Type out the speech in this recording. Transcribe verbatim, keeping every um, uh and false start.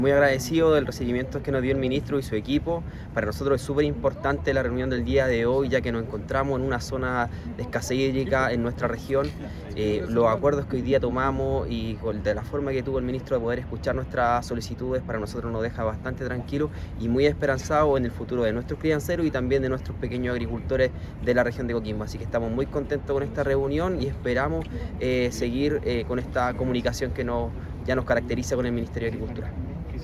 Muy agradecido del recibimiento que nos dio el ministro y su equipo. Para nosotros es súper importante la reunión del día de hoy, ya que nos encontramos en una zona de escasez hídrica en nuestra región. Eh, los acuerdos que hoy día tomamos y de la forma que tuvo el ministro de poder escuchar nuestras solicitudes, para nosotros nos deja bastante tranquilos y muy esperanzados en el futuro de nuestros crianceros y también de nuestros pequeños agricultores de la región de Coquimbo. Así que estamos muy contentos con esta reunión y esperamos eh, seguir eh, con esta comunicación que nos, ya nos caracteriza con el Ministerio de Agricultura.